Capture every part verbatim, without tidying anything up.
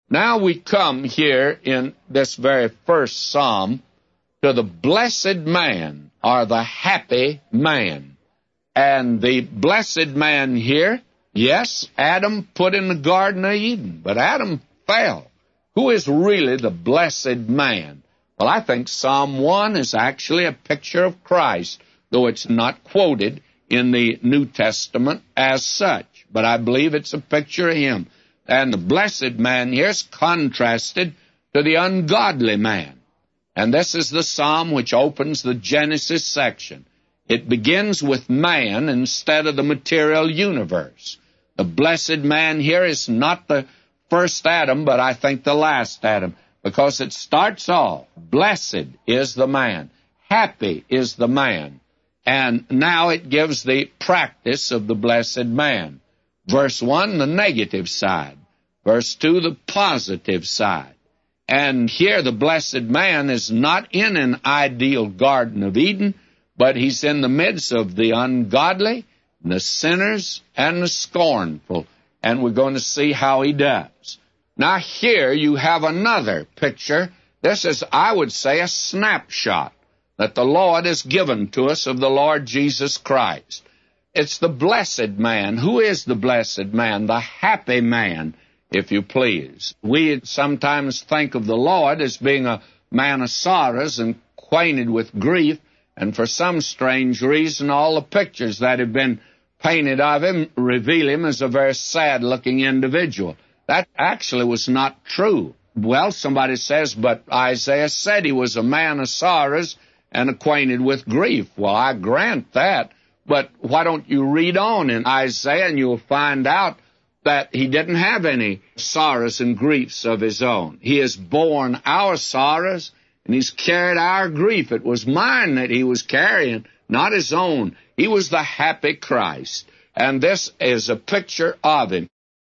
Now we come here in this very first psalm to the blessed man, or the happy man. And the blessed man here, yes, Adam put in the Garden of Eden, but Adam fell. Who is really the blessed man? Well, I think Psalm one is actually a picture of Christ, though it's not quoted in the New Testament as such. But I believe it's a picture of him. And the blessed man here is contrasted to the ungodly man. And this is the psalm which opens the Genesis section. It begins with man instead of the material universe. The blessed man here is not the first Adam, but I think the last Adam, because it starts off, blessed is the man, happy is the man. And now it gives the practice of the blessed man. Verse one, the negative side. Verse two, the positive side. And here the blessed man is not in an ideal Garden of Eden, but he's in the midst of the ungodly, the sinners, and the scornful. And we're going to see how he does. Now here you have another picture. This is, I would say, a snapshot that the Lord has given to us of the Lord Jesus Christ. It's the blessed man. Who is the blessed man? The happy man, if you please. We sometimes think of the Lord as being a man of sorrows and acquainted with grief, and for some strange reason, all the pictures that have been painted of him reveal him as a very sad-looking individual. That actually was not true. Well, somebody says, but Isaiah said he was a man of sorrows and acquainted with grief. Well, I grant that, but why don't you read on in Isaiah and you'll find out that he didn't have any sorrows and griefs of his own. He has borne our sorrows, and he's carried our grief. It was mine that he was carrying, not his own. He was the happy Christ, and this is a picture of him.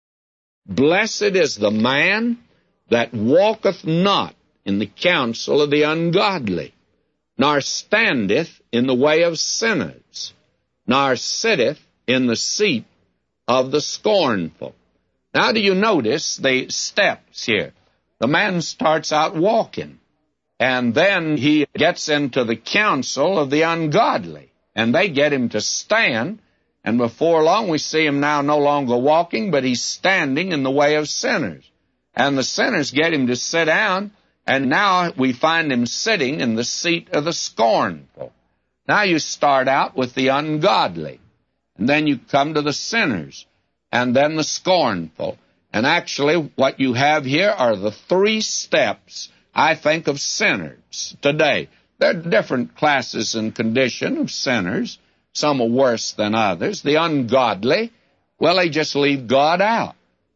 Blessed is the man that walketh not in the counsel of the ungodly, nor standeth in the way of sinners, nor sitteth in the seat of the scornful. Now, do you notice the steps here? The man starts out walking, and then he gets into the counsel of the ungodly, and they get him to stand, and before long we see him now no longer walking, but he's standing in the way of sinners. And the sinners get him to sit down, and now we find him sitting in the seat of the scornful. Now you start out with the ungodly, and then you come to the sinners, and then the scornful. And actually what you have here are the three steps, I think, of sinners today. There are different classes and condition of sinners. Some are worse than others. The ungodly, well, they just leave God out.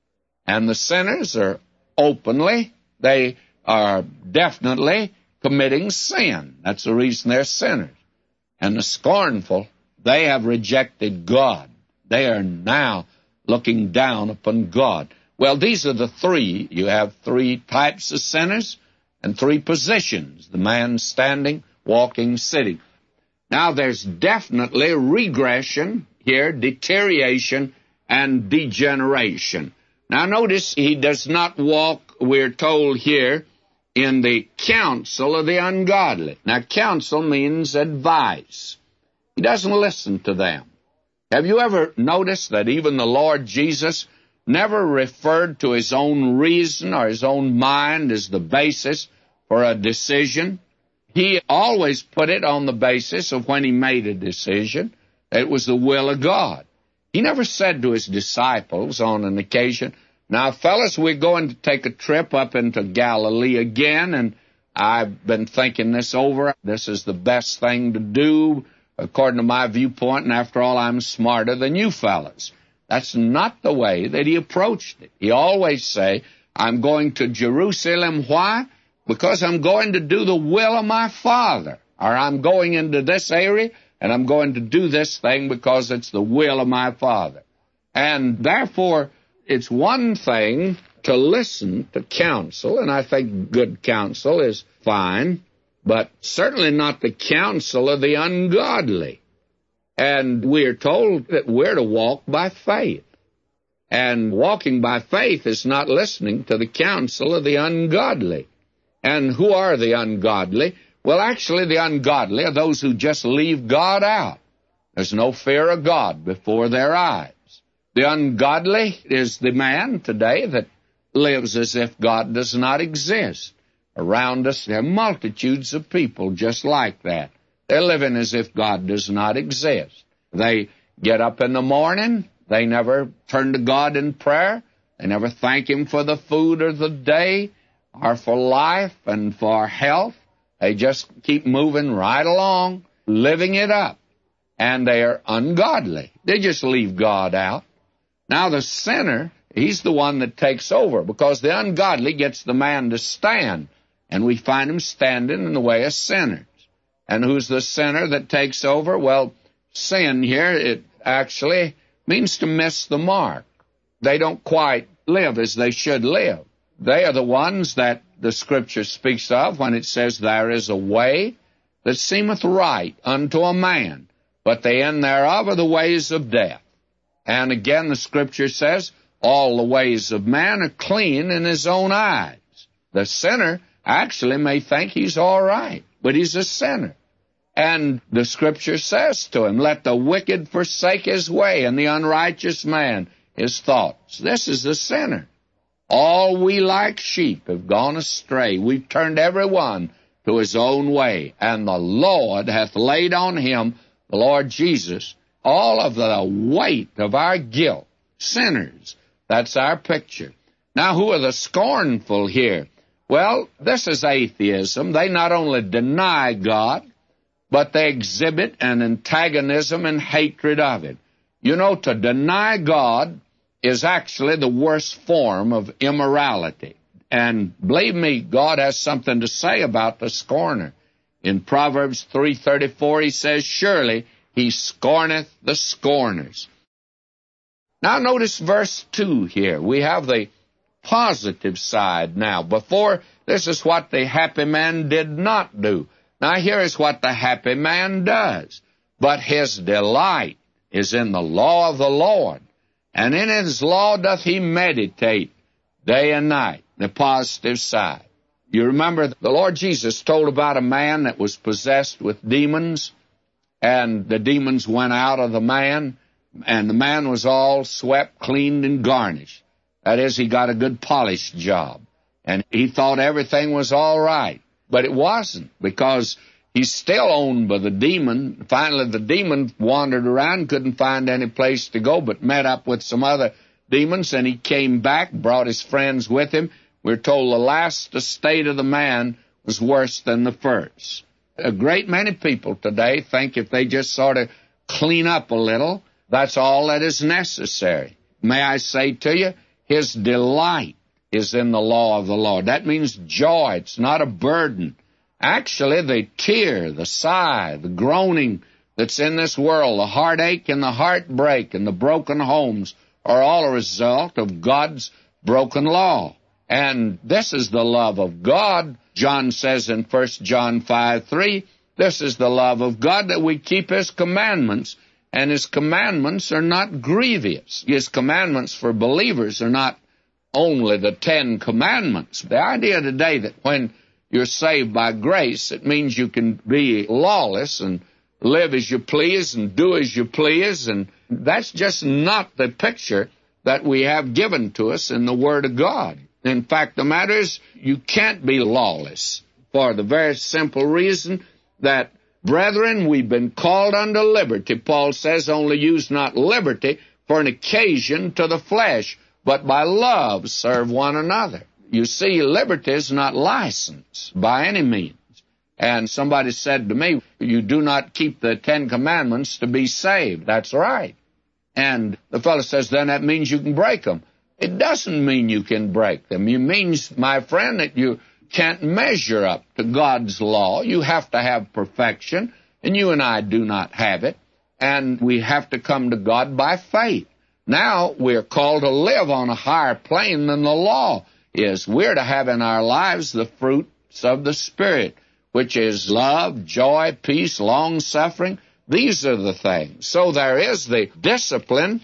And the sinners are openly, they are definitely committing sin. That's the reason they're sinners. And the scornful, they have rejected God. They are now looking down upon God. Well, these are the three. You have three types of sinners and three positions: the man standing, walking, sitting. Now, there's definitely regression here, deterioration, and degeneration. Now, notice he does not walk, we're told here, in the counsel of the ungodly. Now, counsel means advice. He doesn't listen to them. Have you ever noticed that even the Lord Jesus never referred to his own reason or his own mind as the basis for a decision? He always put it on the basis of when he made a decision, it was the will of God. He never said to his disciples on an occasion, now, fellas, we're going to take a trip up into Galilee again, and I've been thinking this over. This is the best thing to do, according to my viewpoint, and after all, I'm smarter than you fellas. That's not the way that he approached it. He always say, I'm going to Jerusalem. Why? Because I'm going to do the will of my Father. Or I'm going into this area, and I'm going to do this thing because it's the will of my Father. And therefore, it's one thing to listen to counsel, and I think good counsel is fine, but certainly not the counsel of the ungodly. And we're told that we're to walk by faith. And walking by faith is not listening to the counsel of the ungodly. And who are the ungodly? Well, actually, the ungodly are those who just leave God out. There's no fear of God before their eyes. The ungodly is the man today that lives as if God does not exist. Around us, there are multitudes of people just like that. They're living as if God does not exist. They get up in the morning. They never turn to God in prayer. They never thank Him for the food of the day or for life and for health. They just keep moving right along, living it up. And they are ungodly. They just leave God out. Now the sinner, he's the one that takes over, because the ungodly gets the man to stand. And we find him standing in the way of sinners. And who's the sinner that takes over? Well, sin here, it actually means to miss the mark. They don't quite live as they should live. They are the ones that the Scripture speaks of when it says, there is a way that seemeth right unto a man, but the end thereof are the ways of death. And again, the Scripture says, all the ways of man are clean in his own eyes. The sinner actually may think he's all right, but he's a sinner. And the Scripture says to him, let the wicked forsake his way, and the unrighteous man his thoughts. This is the sinner. All we like sheep have gone astray. We've turned every one to his own way, and the Lord hath laid on him, the Lord Jesus, all of the weight of our guilt. Sinners. That's our picture. Now, who are the scornful here? Well, this is atheism. They not only deny God, but they exhibit an antagonism and hatred of it. You know, to deny God is actually the worst form of immorality. And believe me, God has something to say about the scorner. In Proverbs three thirty-four, he says, surely he scorneth the scorners. Now notice verse two here. We have the positive side now. Before, this is what the happy man did not do. Now here is what the happy man does. But his delight is in the law of the Lord, and in his law doth he meditate day and night. The positive side. You remember the Lord Jesus told about a man that was possessed with demons, and the demons went out of the man, and the man was all swept, cleaned, and garnished. That is, he got a good polished job, and he thought everything was all right. But it wasn't, because he's still owned by the demon. Finally, the demon wandered around, couldn't find any place to go, but met up with some other demons, and he came back, brought his friends with him. We're told the last estate of the man was worse than the first. A great many people today think if they just sort of clean up a little, that's all that is necessary. May I say to you, his delight is in the law of the Lord. That means joy. It's not a burden. Actually, the tear, the sigh, the groaning that's in this world, the heartache and the heartbreak and the broken homes are all a result of God's broken law. And this is the love of God. John says in First John five three, this is the love of God, that we keep His commandments, and His commandments are not grievous. His commandments for believers are not only the Ten Commandments. The idea today that when you're saved by grace, it means you can be lawless and live as you please and do as you please, and that's just not the picture that we have given to us in the Word of God. In fact, the matter is, you can't be lawless for the very simple reason that, brethren, we've been called unto liberty. Paul says, only use not liberty for an occasion to the flesh, but by love serve one another. You see, liberty is not license by any means. And somebody said to me, you do not keep the Ten Commandments to be saved. That's right. And the fellow says, then that means you can break them. It doesn't mean you can break them. It means, my friend, that you can't measure up to God's law. You have to have perfection, and you and I do not have it. And we have to come to God by faith. Now we're called to live on a higher plane than the law is. We're to have in our lives the fruits of the Spirit, which is love, joy, peace, long-suffering. These are the things. So there is the discipline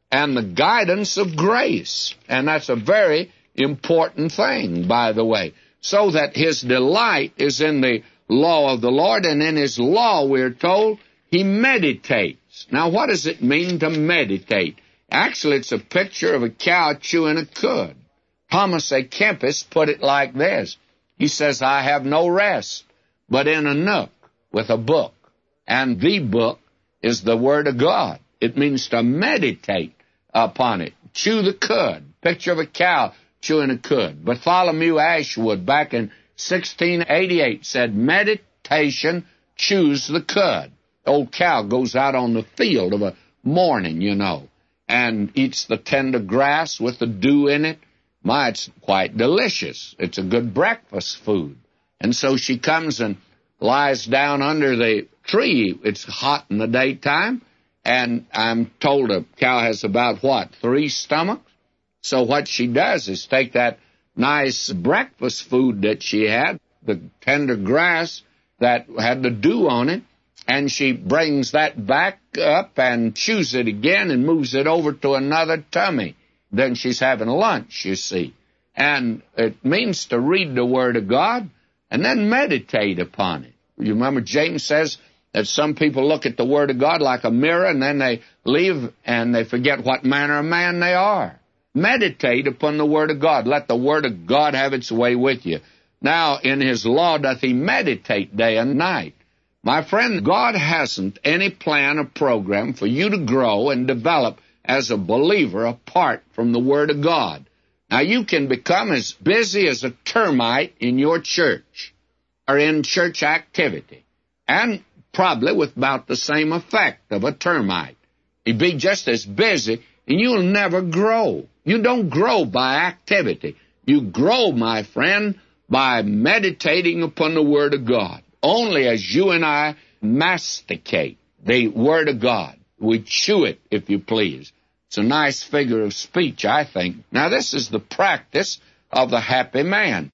and the guidance of grace. And that's a very important thing, by the way. So that his delight is in the law of the Lord, and in his law, we're told, he meditates. Now, what does it mean to meditate? Actually, it's a picture of a cow chewing a cud. Thomas A. Kempis put it like this. He says, I have no rest but in a nook with a book. And the book is the Word of God. It means to meditate upon it. Chew the cud. Picture of a cow chewing a cud. Bartholomew Ashwood, back in sixteen eighty-eight, said, meditation chews the cud. The old cow goes out on the field of a morning, you know, and eats the tender grass with the dew in it. My, it's quite delicious. It's a good breakfast food. And so she comes and lies down under the tree. It's hot in the daytime, and I'm told a cow has about, what, three stomachs? So what she does is take that nice breakfast food that she had, the tender grass that had the dew on it, and she brings that back up and chews it again and moves it over to another tummy. Then she's having lunch, you see. And it means to read the Word of God and then meditate upon it. You remember James says that some people look at the Word of God like a mirror, and then they leave and they forget what manner of man they are. Meditate upon the Word of God. Let the Word of God have its way with you. Now, in his law doth he meditate day and night. My friend, God hasn't any plan or program for you to grow and develop as a believer apart from the Word of God. Now, you can become as busy as a termite in your church or in church activity, and probably with about the same effect of a termite. You'd be just as busy, and you'll never grow. You don't grow by activity. You grow, my friend, by meditating upon the Word of God. Only as you and I masticate the Word of God. We chew it, if you please. It's a nice figure of speech, I think. Now, this is the practice of the happy man.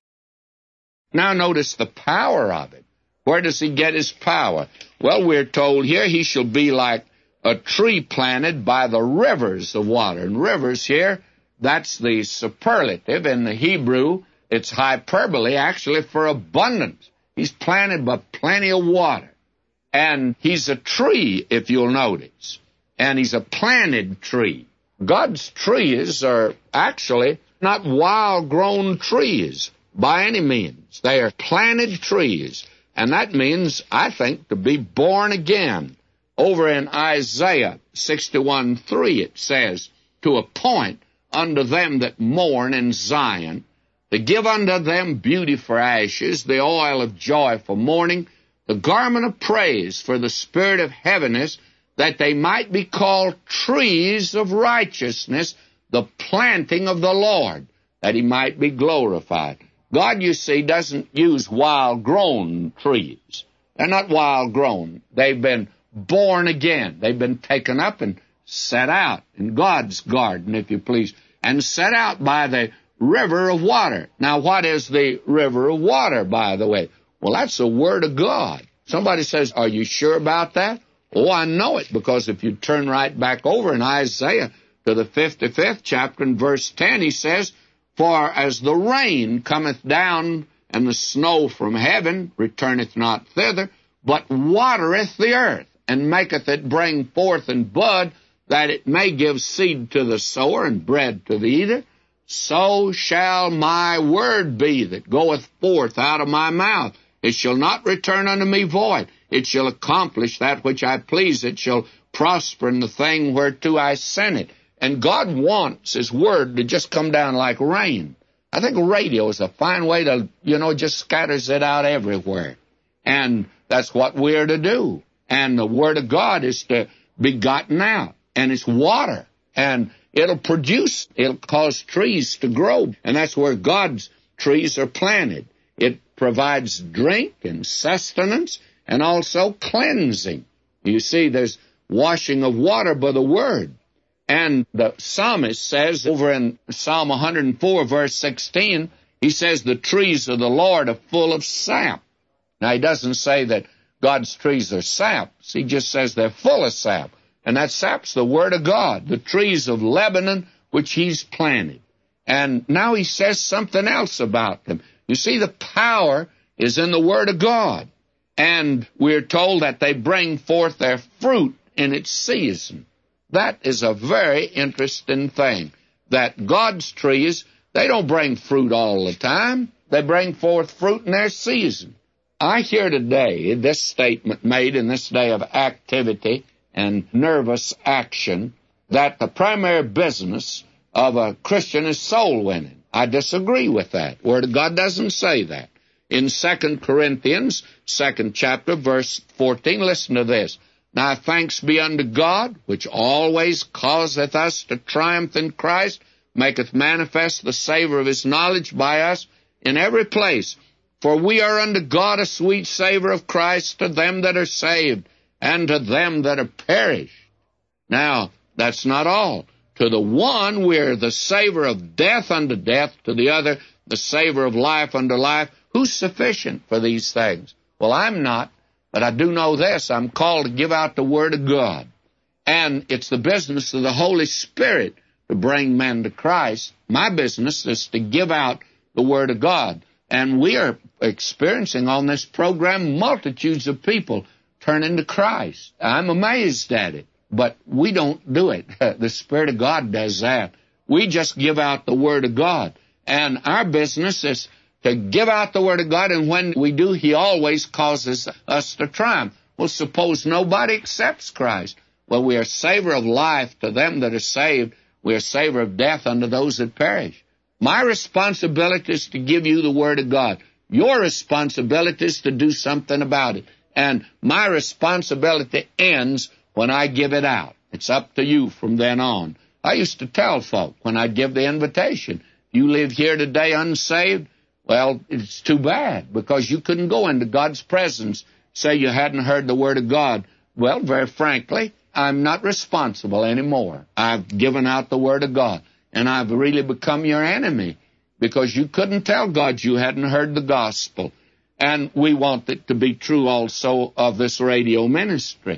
Now, notice the power of it. Where does he get his power? Well, we're told here he shall be like a tree planted by the rivers of water. And rivers here, that's the superlative. In the Hebrew, it's hyperbole, actually, for abundance. He's planted by plenty of water. And he's a tree, if you'll notice. And he's a planted tree. God's trees are actually not wild-grown trees by any means. They are planted trees. And that means, I think, to be born again. Over in Isaiah sixty-one three, it says, to appoint unto them that mourn in Zion, to give unto them beauty for ashes, the oil of joy for mourning, the garment of praise for the spirit of heaviness, that they might be called trees of righteousness, the planting of the Lord, that he might be glorified. God, you see, doesn't use wild-grown trees. They're not wild-grown. They've been born again. They've been taken up and set out in God's garden, if you please, and set out by the river of water. Now, what is the river of water, by the way? Well, that's the Word of God. Somebody says, are you sure about that? Oh, I know it, because if you turn right back over in Isaiah to the fifty-fifth chapter and verse ten, he says, for as the rain cometh down, and the snow from heaven returneth not thither, but watereth the earth, and maketh it bring forth and bud, that it may give seed to the sower and bread to the eater, so shall my word be that goeth forth out of my mouth. It shall not return unto me void. It shall accomplish that which I please. It shall prosper in the thing whereto I sent it. And God wants his word to just come down like rain. I think radio is a fine way to, you know, just scatters it out everywhere. And that's what we're to do. And the Word of God is to be gotten out. And it's water. And it'll produce, it'll cause trees to grow. And that's where God's trees are planted. It provides drink and sustenance and also cleansing. You see, there's washing of water by the Word. And the psalmist says over in Psalm one hundred four, verse sixteen, he says, the trees of the Lord are full of sap. Now, he doesn't say that God's trees are saps. He just says they're full of sap. And that sap's the Word of God, the trees of Lebanon which He's planted. And now He says something else about them. You see, the power is in the Word of God. And we're told that they bring forth their fruit in its season. That is a very interesting thing, that God's trees, they don't bring fruit all the time. They bring forth fruit in their season. I hear today this statement made in this day of activity and nervous action, that the primary business of a Christian is soul winning. I disagree with that. Word of God doesn't say that. In Second Corinthians, second chapter, verse fourteen, listen to this. Now thanks be unto God, which always causeth us to triumph in Christ, maketh manifest the savor of His knowledge by us in every place. For we are unto God a sweet savor of Christ to them that are saved, and to them that are perished. Now, that's not all. To the one we are the savor of death unto death, to the other the savor of life unto life. Who's sufficient for these things? Well, I'm not, but I do know this. I'm called to give out the Word of God. And it's the business of the Holy Spirit to bring men to Christ. My business is to give out the Word of God. And we are experiencing on this program multitudes of people turning to Christ. I'm amazed at it, but we don't do it. The Spirit of God does that. We just give out the Word of God. And our business is to give out the Word of God, and when we do, He always causes us to triumph. Well, suppose nobody accepts Christ. Well, we are savor of life to them that are saved. We are savor of death unto those that perish. My responsibility is to give you the Word of God. Your responsibility is to do something about it. And my responsibility ends when I give it out. It's up to you from then on. I used to tell folk when I'd give the invitation, you live here today unsaved, well, it's too bad, because you couldn't go into God's presence, say you hadn't heard the Word of God. Well, very frankly, I'm not responsible anymore. I've given out the Word of God, and I've really become your enemy, because you couldn't tell God you hadn't heard the gospel. And we want it to be true also of this radio ministry.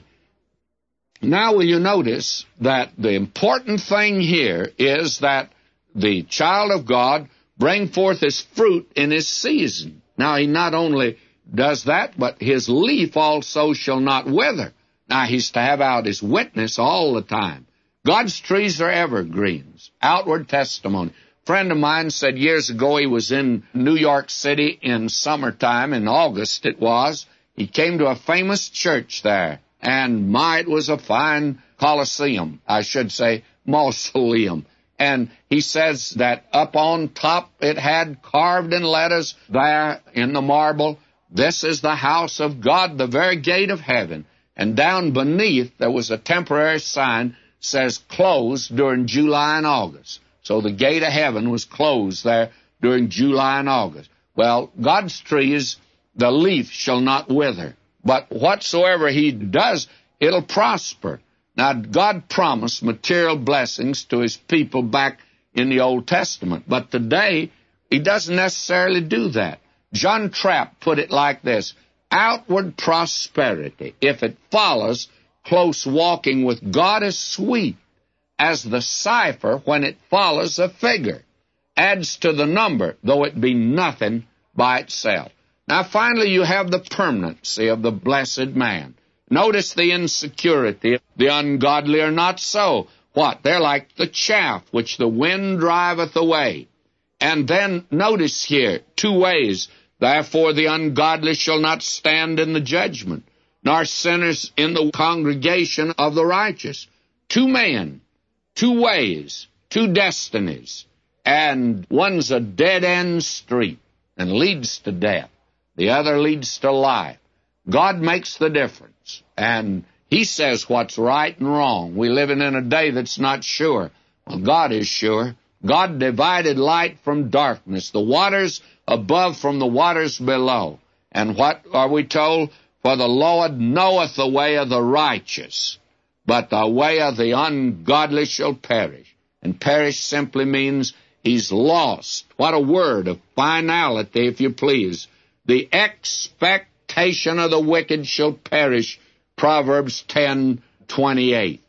Now, will you notice that the important thing here is that the child of God bring forth his fruit in his season. Now, he not only does that, but his leaf also shall not wither. Now, he's to have out his witness all the time. God's trees are evergreens, outward testimony. A friend of mine said years ago he was in New York City in summertime, in August it was. He came to a famous church there, and my, it was a fine coliseum, I should say, mausoleum. And he says that up on top it had carved in letters there in the marble, this is the house of God, the very gate of heaven. And down beneath there was a temporary sign, says closed during July and August. So the gate of heaven was closed there during July and August. Well, God's trees, the leaf shall not wither. But whatsoever He does, it'll prosper. Now, God promised material blessings to His people back in the Old Testament. But today, He doesn't necessarily do that. John Trapp put it like this: outward prosperity, if it follows close walking with God, is sweet as the cipher when it follows a figure, adds to the number, though it be nothing by itself. Now, finally, you have the permanency of the blessed man. Notice the insecurity. The ungodly are not so. What? They're like the chaff which the wind driveth away. And then notice here, two ways. Therefore the ungodly shall not stand in the judgment, nor sinners in the congregation of the righteous. Two men, two ways, two destinies. And one's a dead-end street and leads to death. The other leads to life. God makes the difference, and He says what's right and wrong. We're living in a day that's not sure. Well, God is sure. God divided light from darkness, the waters above from the waters below. And what are we told? For the Lord knoweth the way of the righteous, but the way of the ungodly shall perish. And perish simply means he's lost. What a word of finality, if you please. The expectation of the wicked shall perish, Proverbs ten twenty-eight.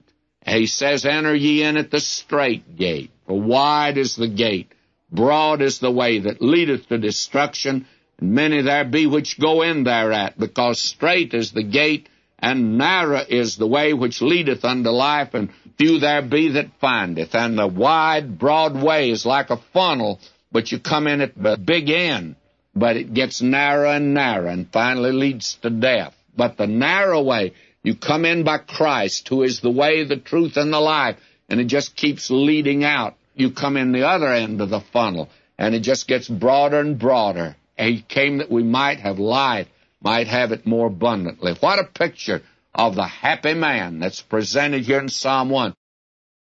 He says, enter ye in at the strait gate, for wide is the gate, broad is the way that leadeth to destruction, and many there be which go in thereat, because strait is the gate, and narrow is the way which leadeth unto life, and few there be that findeth. And the wide, broad way is like a funnel, but you come in at the big end, but it gets narrower and narrower, and finally leads to death. But the narrow way, you come in by Christ, who is the way, the truth, and the life, and it just keeps leading out. You come in the other end of the funnel, and it just gets broader and broader. He came that we might have life, might have it more abundantly. What a picture of the happy man that's presented here in Psalm one.